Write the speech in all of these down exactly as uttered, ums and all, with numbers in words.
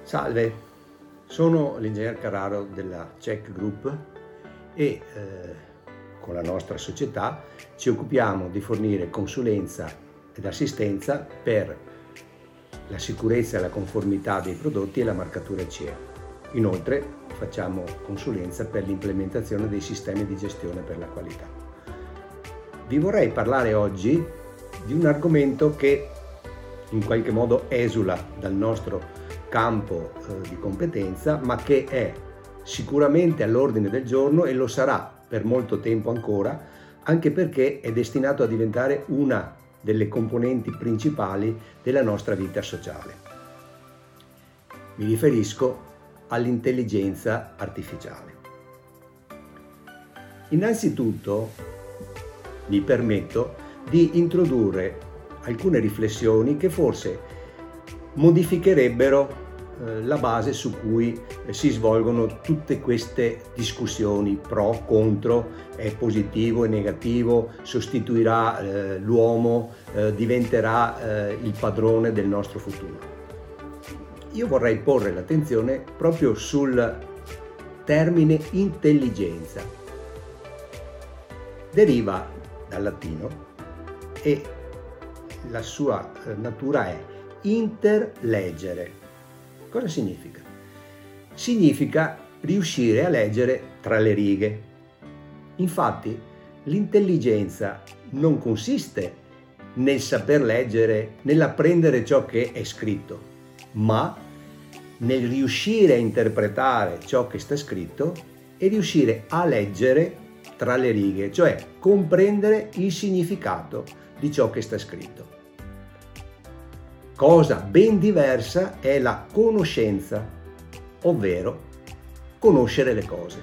Salve, sono l'ingegner Carraro della CEC Group e eh, con la nostra società ci occupiamo di fornire consulenza ed assistenza per la sicurezza e la conformità dei prodotti e la marcatura C E. Inoltre facciamo consulenza per l'implementazione dei sistemi di gestione per la qualità. Vi vorrei parlare oggi di un argomento che in qualche modo esula dal nostro campo eh, di competenza, ma che è sicuramente all'ordine del giorno e lo sarà per molto tempo ancora, anche perché è destinato a diventare una delle componenti principali della nostra vita sociale. Mi riferisco all'intelligenza artificiale. Innanzitutto mi permetto di introdurre alcune riflessioni che forse modificherebbero eh, la base su cui eh, si svolgono tutte queste discussioni pro, contro, è positivo, è negativo, sostituirà eh, l'uomo, eh, diventerà eh, il padrone del nostro futuro. Io vorrei porre l'attenzione proprio sul termine intelligenza. Deriva dal latino e la sua natura è interleggere. Cosa significa? Significa riuscire a leggere tra le righe. Infatti, l'intelligenza non consiste nel saper leggere, nell'apprendere ciò che è scritto, ma nel riuscire a interpretare ciò che sta scritto e riuscire a leggere tra le righe, cioè comprendere il significato di ciò che sta scritto. Cosa ben diversa è la conoscenza, ovvero conoscere le cose.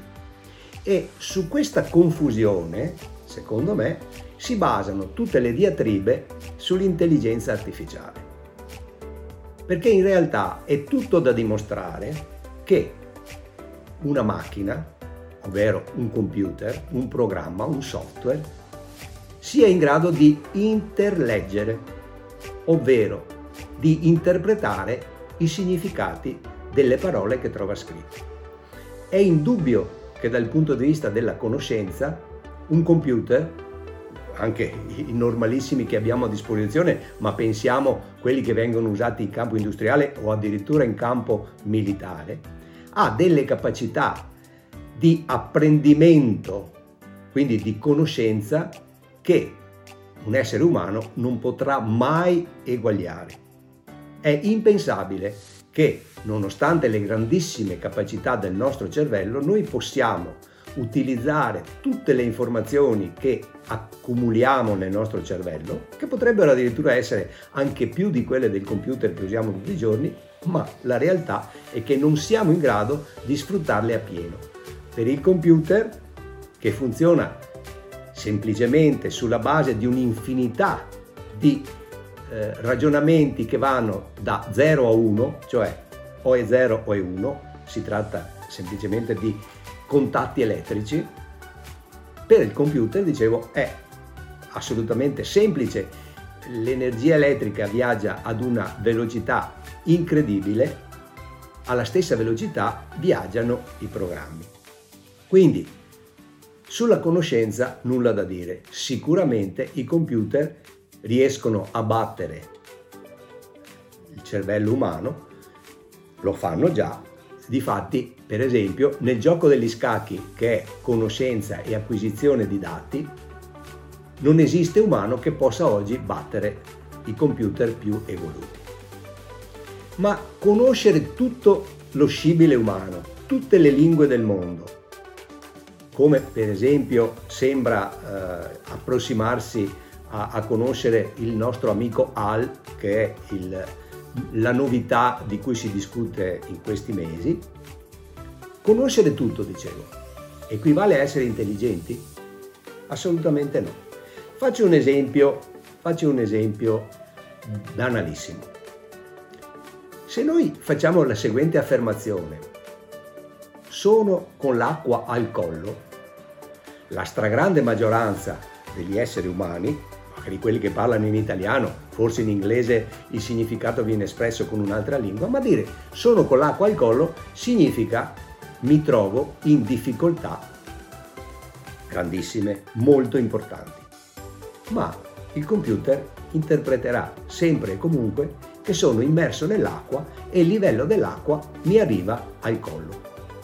E su questa confusione, secondo me, si basano tutte le diatribe sull'intelligenza artificiale. Perché in realtà è tutto da dimostrare che una macchina, ovvero un computer, un programma, un software, sia in grado di interleggere, ovvero di interpretare i significati delle parole che trova scritte. È indubbio che dal punto di vista della conoscenza un computer, anche i normalissimi che abbiamo a disposizione, ma pensiamo a quelli che vengono usati in campo industriale o addirittura in campo militare, ha delle capacità di apprendimento, quindi di conoscenza, che un essere umano non potrà mai eguagliare. È impensabile che, nonostante le grandissime capacità del nostro cervello, noi possiamo utilizzare tutte le informazioni che accumuliamo nel nostro cervello, che potrebbero addirittura essere anche più di quelle del computer che usiamo tutti i giorni, ma la realtà è che non siamo in grado di sfruttarle appieno. Per il computer, che funziona semplicemente sulla base di un'infinità di eh, ragionamenti che vanno da zero a uno, cioè o è zero o è uno, si tratta semplicemente di contatti elettrici, per il computer, dicevo, è assolutamente semplice. L'energia elettrica viaggia ad una velocità incredibile, alla stessa velocità viaggiano i programmi. Quindi, sulla conoscenza nulla da dire. Sicuramente i computer riescono a battere il cervello umano, lo fanno già. Difatti, per esempio, nel gioco degli scacchi, che è conoscenza e acquisizione di dati, non esiste umano che possa oggi battere i computer più evoluti. Ma conoscere tutto lo scibile umano, tutte le lingue del mondo, come per esempio sembra eh, approssimarsi a, a conoscere il nostro amico A L, che è il, la novità di cui si discute in questi mesi. Conoscere tutto, dicevo, equivale a essere intelligenti? Assolutamente no. Faccio un esempio, faccio un esempio banalissimo. Se noi facciamo la seguente affermazione: sono con l'acqua al collo, la stragrande maggioranza degli esseri umani, magari quelli che parlano in italiano forse in inglese il significato viene espresso con un'altra lingua, ma dire sono con l'acqua al collo significa mi trovo in difficoltà grandissime, molto importanti. Ma il computer interpreterà sempre e comunque che sono immerso nell'acqua e il livello dell'acqua mi arriva al collo.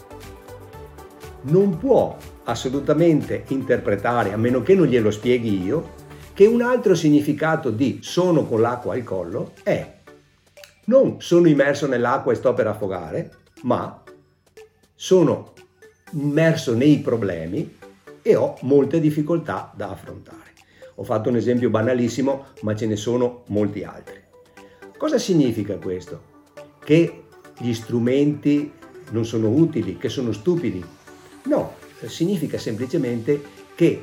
Non può assolutamente interpretare, a meno che non glielo spieghi io, che un altro significato di sono con l'acqua al collo è non sono immerso nell'acqua e sto per affogare, ma sono immerso nei problemi e ho molte difficoltà da affrontare. Ho fatto un esempio banalissimo, ma ce ne sono molti altri. Cosa significa questo? Che gli strumenti non sono utili, che sono stupidi? No, significa semplicemente che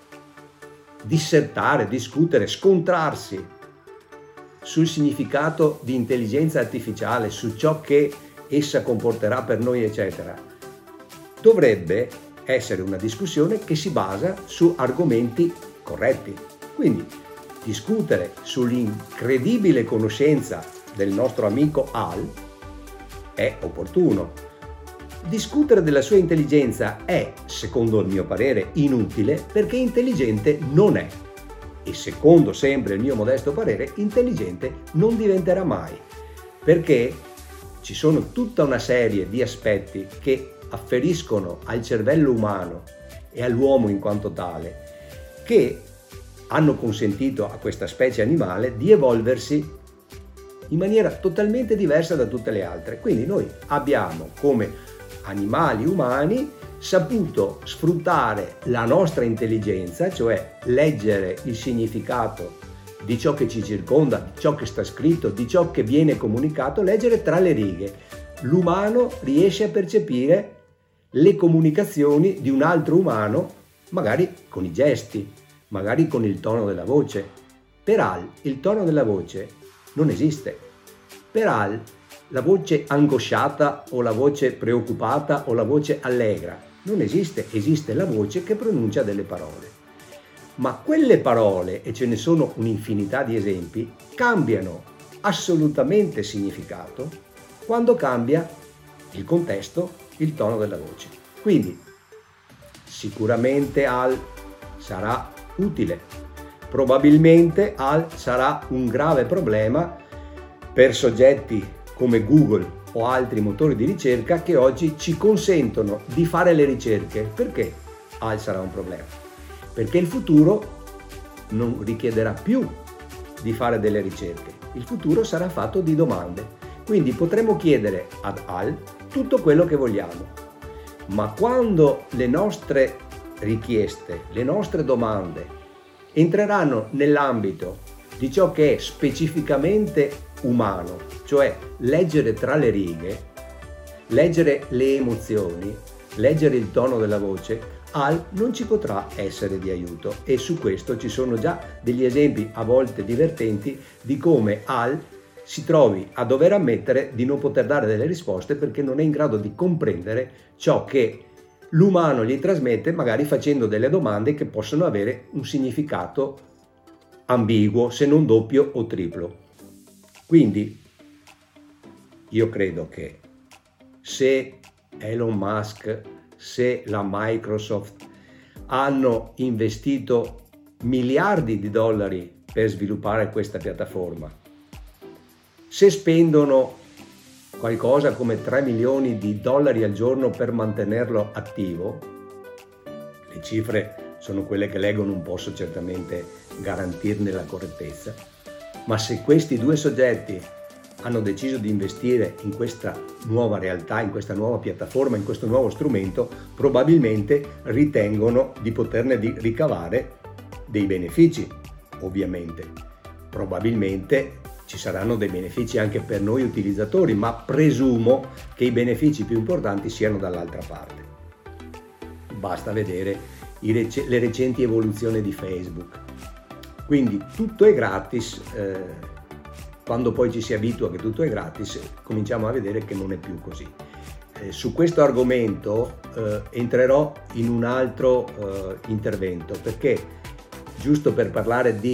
dissertare, discutere, scontrarsi sul significato di intelligenza artificiale, su ciò che essa comporterà per noi, eccetera, dovrebbe essere una discussione che si basa su argomenti corretti. Quindi discutere sull'incredibile conoscenza del nostro amico Al è opportuno. Discutere della sua intelligenza è, secondo il mio parere, inutile perché intelligente non è. E secondo sempre il mio modesto parere, intelligente non diventerà mai. Perché ci sono tutta una serie di aspetti che afferiscono al cervello umano e all'uomo in quanto tale, che hanno consentito a questa specie animale di evolversi in maniera totalmente diversa da tutte le altre. Quindi noi abbiamo come animali umani saputo sfruttare la nostra intelligenza, cioè leggere il significato di ciò che ci circonda, di ciò che sta scritto, di ciò che viene comunicato, leggere tra le righe. L'umano riesce a percepire le comunicazioni di un altro umano, magari con i gesti, magari con il tono della voce. Per Al il tono della voce non esiste. Per Al la voce angosciata o la voce preoccupata o la voce allegra non esiste, esiste la voce che pronuncia delle parole. Ma quelle parole, e ce ne sono un'infinità di esempi, cambiano assolutamente significato quando cambia il contesto, il tono della voce. Quindi sicuramente Al sarà utile, probabilmente Al sarà un grave problema per soggetti come Google o altri motori di ricerca che oggi ci consentono di fare le ricerche. Perché Al sarà un problema? Perché il futuro non richiederà più di fare delle ricerche, il futuro sarà fatto di domande, quindi potremo chiedere ad Al tutto quello che vogliamo, ma quando le nostre richieste, le nostre domande entreranno nell'ambito di ciò che è specificamente umano, cioè leggere tra le righe, leggere le emozioni, leggere il tono della voce, Al non ci potrà essere di aiuto. E su questo ci sono già degli esempi a volte divertenti di come Al si trovi a dover ammettere di non poter dare delle risposte perché non è in grado di comprendere ciò che l'umano gli trasmette, magari facendo delle domande che possono avere un significato ambiguo, se non doppio o triplo. Quindi io credo che se Elon Musk, se la Microsoft hanno investito miliardi di dollari per sviluppare questa piattaforma, se spendono qualcosa come tre milioni di dollari al giorno per mantenerlo attivo, le cifre sono quelle che leggo, non posso certamente garantirne la correttezza, ma se questi due soggetti hanno deciso di investire in questa nuova realtà, in questa nuova piattaforma, in questo nuovo strumento, probabilmente ritengono di poterne di ricavare dei benefici, ovviamente. Probabilmente ci saranno dei benefici anche per noi utilizzatori, ma presumo che i benefici più importanti siano dall'altra parte. Basta vedere i rec- le recenti evoluzioni di Facebook. Quindi tutto è gratis. Eh, Quando poi ci si abitua che tutto è gratis, cominciamo a vedere che non è più così. Eh, su questo argomento eh, entrerò in un altro eh, intervento, perché giusto per parlare di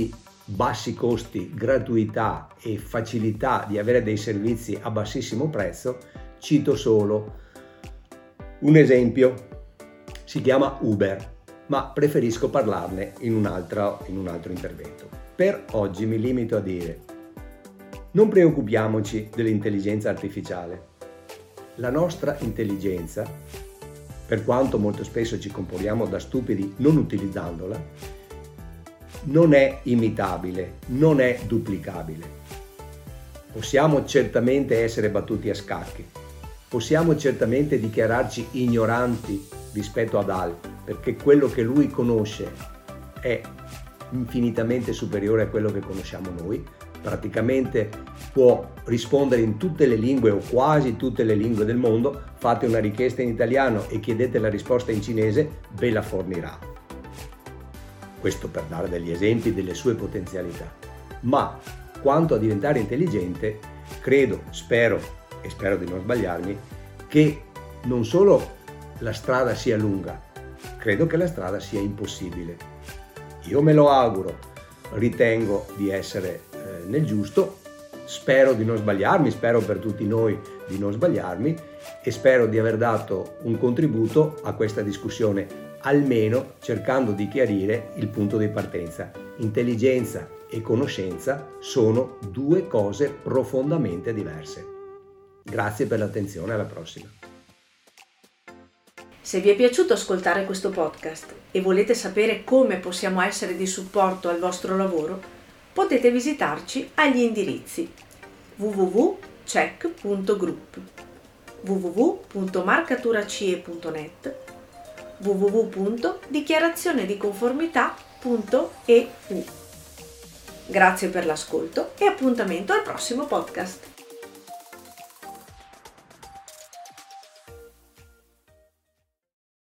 bassi costi, gratuità e facilità di avere dei servizi a bassissimo prezzo, cito solo un esempio. Si chiama Uber, ma preferisco parlarne in un altro, in un altro intervento. Per oggi mi limito a dire: non preoccupiamoci dell'intelligenza artificiale. La nostra intelligenza, per quanto molto spesso ci comporiamo da stupidi non utilizzandola, non è imitabile, non è duplicabile. Possiamo certamente essere battuti a scacchi, possiamo certamente dichiararci ignoranti rispetto ad altri, perché quello che lui conosce è infinitamente superiore a quello che conosciamo noi. Praticamente può rispondere in tutte le lingue o quasi tutte le lingue del mondo. Fate una richiesta in italiano e chiedete la risposta in cinese, ve la fornirà. Questo per dare degli esempi delle sue potenzialità. Ma quanto a diventare intelligente, credo, spero e spero di non sbagliarmi, che non solo la strada sia lunga, credo che la strada sia impossibile. Io me lo auguro, ritengo di essere eh, nel giusto, spero di non sbagliarmi, spero per tutti noi di non sbagliarmi e spero di aver dato un contributo a questa discussione, almeno cercando di chiarire il punto di partenza. Intelligenza e conoscenza sono due cose profondamente diverse. Grazie per l'attenzione, alla prossima. Se vi è piaciuto ascoltare questo podcast e volete sapere come possiamo essere di supporto al vostro lavoro, potete visitarci agli indirizzi w w w punto check punto group, w w w punto marcaturacie punto net, w w w punto dichiarazione di conformità punto e u. Grazie per l'ascolto e appuntamento al prossimo podcast.